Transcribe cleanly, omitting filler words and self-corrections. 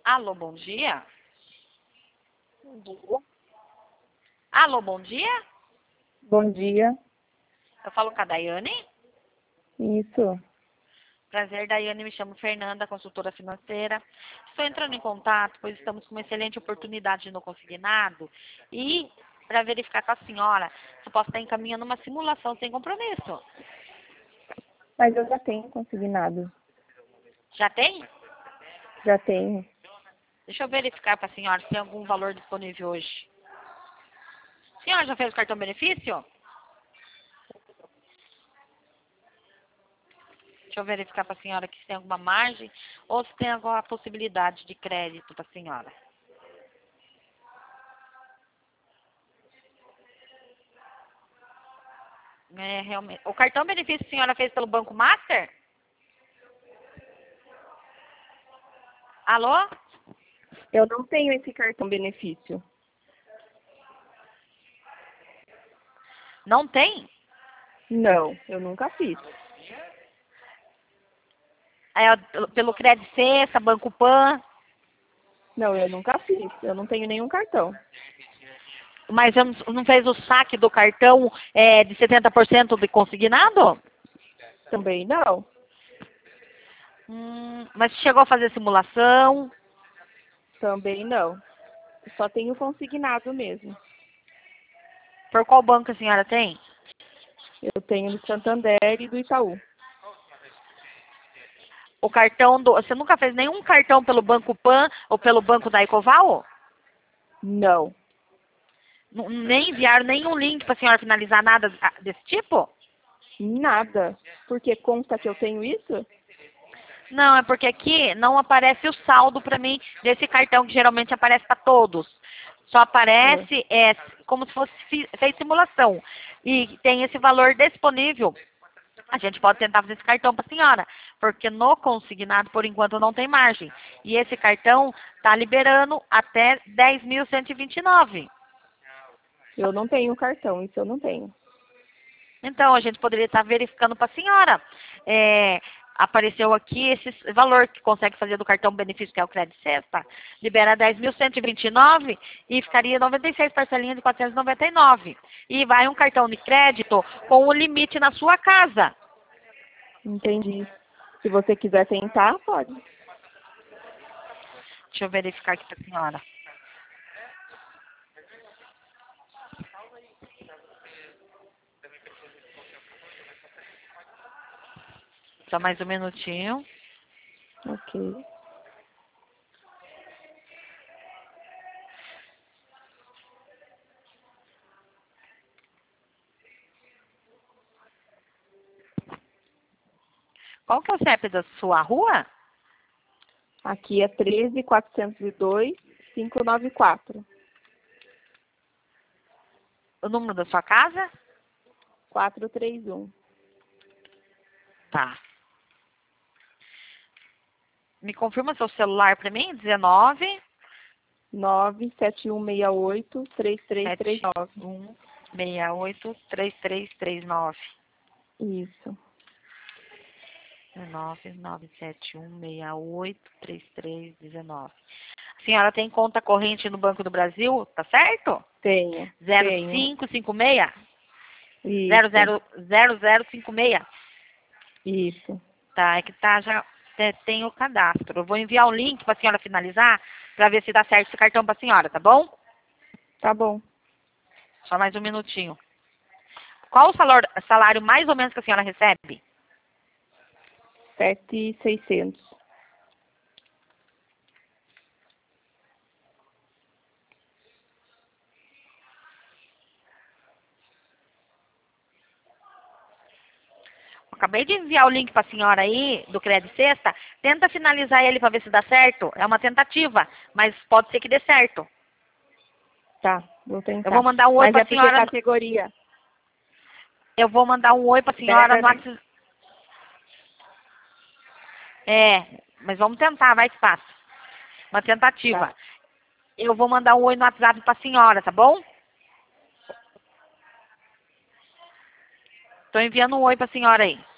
Alô, bom dia? Bom dia. Alô, bom dia? Bom dia. Eu falo com a Daiane. Isso. Prazer, Daiane. Me chamo Fernanda, consultora financeira. Estou entrando em contato, pois estamos com uma excelente oportunidade no consignado. E, para verificar com a senhora, eu posso estar encaminhando uma simulação sem compromisso. Mas eu já tenho consignado. Já tem? Já tenho. Deixa eu verificar para a senhora se tem algum valor disponível hoje. A senhora já fez o cartão benefício? Deixa eu verificar para a senhora aqui se tem alguma margem ou se tem alguma possibilidade de crédito para a senhora. É, realmente. O cartão benefício a senhora fez pelo Banco Master? Alô? Eu não tenho esse cartão benefício. Não tem? Não, eu nunca fiz. É, pelo Credit Cessa, Banco Pan. Não, eu nunca fiz. Eu não tenho nenhum cartão. Mas eu não fez o saque do cartão de 70% de consignado? Também não. Mas chegou a fazer simulação? Também não. Só tenho consignado mesmo. Por qual banco a senhora tem? Eu tenho do Santander e do Itaú. O cartão do... Você nunca fez nenhum cartão pelo Banco Pan ou pelo Banco da Ecoval? Não. Nem enviaram nenhum link para a senhora finalizar nada desse tipo? Nada. Porque consta que eu tenho isso? Não, é porque aqui não aparece o saldo para mim desse cartão que geralmente aparece para todos. Só aparece como se fosse fez simulação. E tem esse valor disponível. A gente pode tentar fazer esse cartão para a senhora, porque no consignado, por enquanto, não tem margem. E esse cartão está liberando até 10.129. Eu não tenho cartão, isso eu não tenho. Então, a gente poderia estar verificando para a senhora. Apareceu aqui esse valor que consegue fazer do cartão benefício, que é o Credit Cesta, libera 10.129 e ficaria 96 parcelinhas de 499. E vai um cartão de crédito com o limite na sua casa. Entendi. Se você quiser tentar, pode. Deixa eu verificar aqui para a senhora. Só mais um minutinho. Ok. Qual que é o CEP da sua rua? Aqui é 13.402.594. O número da sua casa? 431. Tá. Me confirma seu celular para mim? 19 97168-3339. 7168-3339. Isso. 99168-3319. A senhora tem conta corrente no Banco do Brasil, tá certo? Tenho. 0556 Isso. 000056. Isso. Tá, é que tá já tem o cadastro. Eu vou enviar um link para a senhora finalizar para ver se dá certo esse cartão para a senhora, tá bom? Tá bom. Só mais um minutinho. Qual o salário mais ou menos que a senhora recebe? 7.600. Acabei de enviar o link para a senhora aí, do Credit Sexta. Tenta finalizar ele para ver se dá certo. É uma tentativa, mas pode ser que dê certo. Tá, vou tentar. Eu vou mandar um oi Mas para é a porque senhora. categoria. Eu vou mandar um oi para a senhora no WhatsApp. Mas vamos tentar, vai que passa. Uma tentativa. Tá. Eu vou mandar um oi no WhatsApp para a senhora, tá bom? Estou enviando um oi para a senhora aí.